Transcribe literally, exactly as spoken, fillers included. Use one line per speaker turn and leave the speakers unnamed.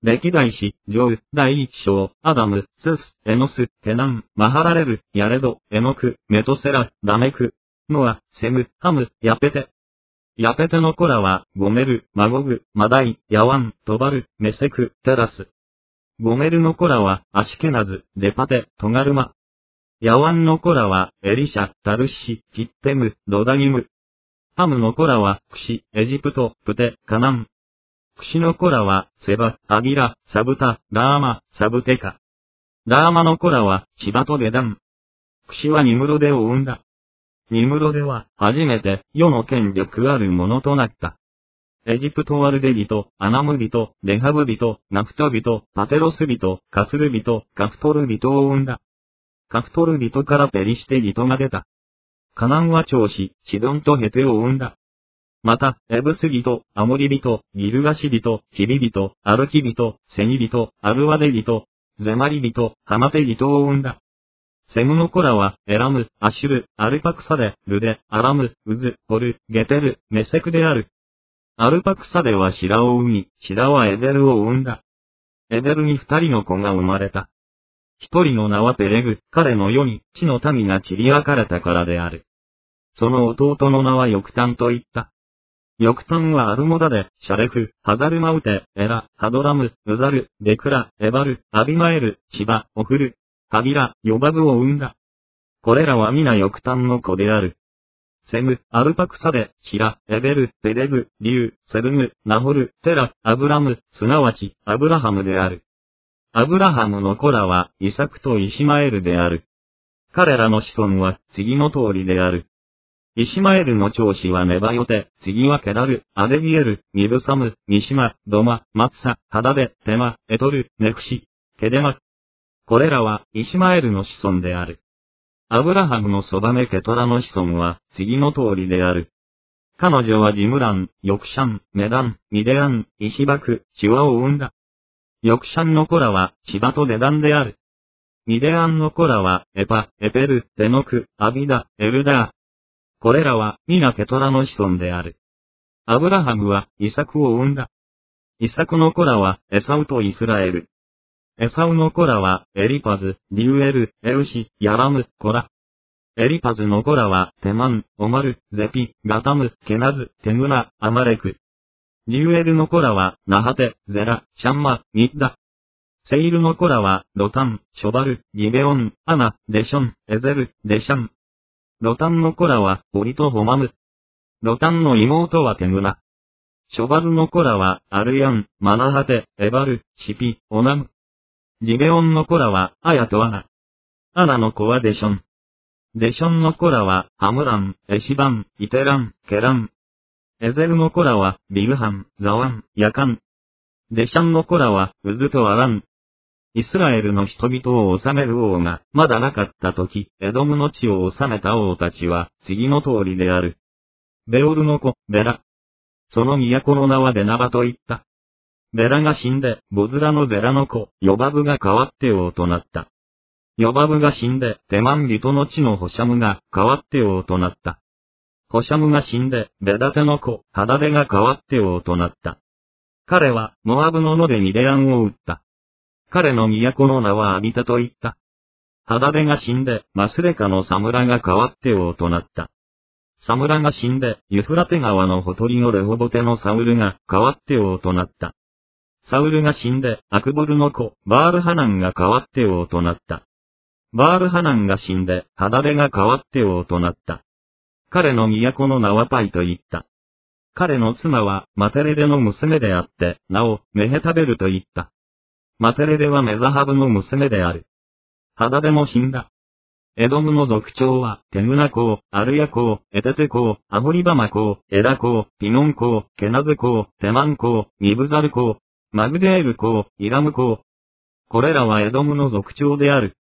歴代史、上、第一章、アダム、ツス、エノス、ケナン、マハラレル、ヤレド、エノク、メトセラ、ラメク、ノア、セム、ハム、ヤペテ。ヤペテの子らは、ゴメル、マゴグ、マダイ、ヤワン、トバル、メセク、テラス。ゴメルの子らは、アシケナズ、デパテ、トガルマ。ヤワンの子らは、エリシャ、タルシ、キッテム、ドダニム。ハムの子らは、クシ、エジプト、プテ、カナン。クシの子らは、セバ、アギラ、サブタ、ラーマ、サブテカ。ラーマの子らは、シバとデダン。クシはニムロデを生んだ。ニムロデは、初めて、世の権力あるものとなった。エジプトワルデ人、アナム人、レハブ人、ナフト人、パテロス人、カスル人、カフトル人を生んだ。カフトル人からペリシテ人が出た。カナンは長子、シドンとヘテを生んだ。また、エブス人、アモリ人、ギルガシ人、キビ人、アルキ人、セニ人、アルワデ人、ゼマリ人、ハマテ人を生んだ。セムの子らは、エラム、アシュル、アルパクサデ、ルデ、アラム、ウズ、ホル、ゲテル、メセクである。アルパクサデはシラを生み、シラはエデルを生んだ。エデルに二人の子が生まれた。一人の名はペレグ、彼の世に地の民が散り分かれたからである。その弟の名はヨクタンと言った。ヨクタンはアルモダデ、シャレフ、ハザルマウテ、エラ、ハドラム、ウザル、デクラ、エバル、アビマエル、シバ、オフル、ハビラ、ヨバブを生んだ。これらは皆ヨクタンの子である。セム、アルパクサデ、シラ、エベル、ペレグ、リュウ、セルム、ナホル、テラ、アブラム、すなわち、アブラハムである。アブラハムの子らは、イサクとイシマエルである。彼らの子孫は、次の通りである。イシマエルの長子はネバヨテ、次はケダル、アデビエル、ミブサム、ミシマ、ドマ、マツサ、ハダデ、テマ、エトル、ネクシ、ケデマ。これらは、イシマエルの子孫である。アブラハムのそばめケトラの子孫は、次の通りである。彼女はジムラン、ヨクシャン、メダン、ミデアン、イシバク、シュワを生んだ。ヨクシャンの子らは、シバとデダンである。ミデアンの子らは、エパ、エペル、テノク、アビダ、エルダー。これらは、皆ケトラの子孫である。アブラハムは、イサクを生んだ。イサクの子らは、エサウとイスラエル。エサウの子らは、エリパズ、リュエル、エウシ、ヤラム、コラ。エリパズの子らは、テマン、オマル、ゼピ、ガタム、ケナズ、テグナ、アマレク。リュエルの子らは、ナハテ、ゼラ、シャンマ、ニッダ。セイルの子らは、ロタン、ショバル、ギベオン、アナ、デション、エゼル、デシャン。ロタンの子らは、オリとホマム。ロタンの妹はテグナ。ショバルの子らは、アルヤン、マナハテ、エバル、シピ、オナム。ギベオンの子らは、アヤとアナ。アナの子はデション。デションの子らは、ハムラン、エシバン、イテラン、ケラン。エゼルの子らは、ビルハン、ザワン、ヤカン。デシャンの子らは、ウズとアラン。イスラエルの人々を治める王が、まだなかった時、エドムの地を治めた王たちは、次の通りである。ベオルの子、ベラ。その都の名はデナバと言った。ベラが死んで、ボズラのゼラの子、ヨバブが代わって王となった。ヨバブが死んで、テマン人の地のホシャムが代わって王となった。ホシャムが死んで、ベダテの子、ハダデが代わって王となった。彼は、モアブの野でミデアンを撃った。彼の都の名はアビタと言った。ハダデが死んで、マスレカのサムラが代わって王となった。サムラが死んで、ユフラテ川のほとりのレホボテのサウルが代わって王となった。サウルが死んで、アクボルの子、バールハナンが代わって王となった。バールハナンが死んで、ハダデが代わって王となった。彼の都の名はパイと言った。彼の妻は、マテレデの娘であって、なお、メヘタベルと言った。マテレデはメザハブの娘である。ハダデも死んだ。エドムの族長は、テグナ公、アルヤ公、エテテ公、アホリバマ公、エダ公、ピノン公、ケナズ公、テマン公、ミブザル公、マグデール公、イラム公。これらはエドムの族長である。